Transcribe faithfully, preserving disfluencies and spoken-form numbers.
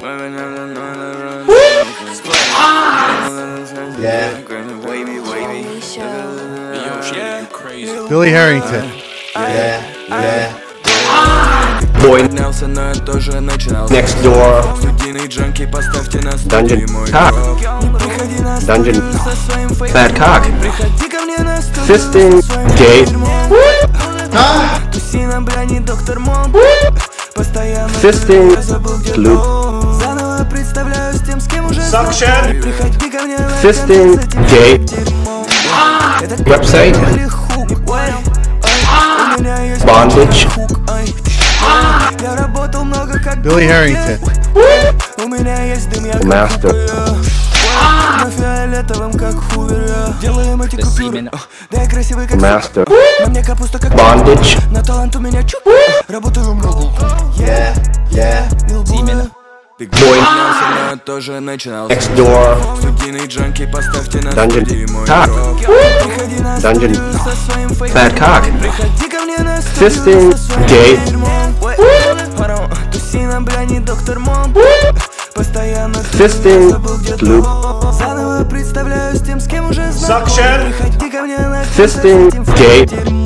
Yeah. Billy Harrington. Yeah, yeah. Boy Next Door. Dungeon Cock. Dungeon Bad Cock. Fisting Gate. Fisting Loop. Suction. Fisting Gate. Website. Bondage. Billy Harrington. Master. Master. Bondage. Yeah, yeah. Boy Next Door. Dungeon Cock. Dungeon Bad Cock. Fisting Gate. Fisting Loop. Suction. Fisting Gate.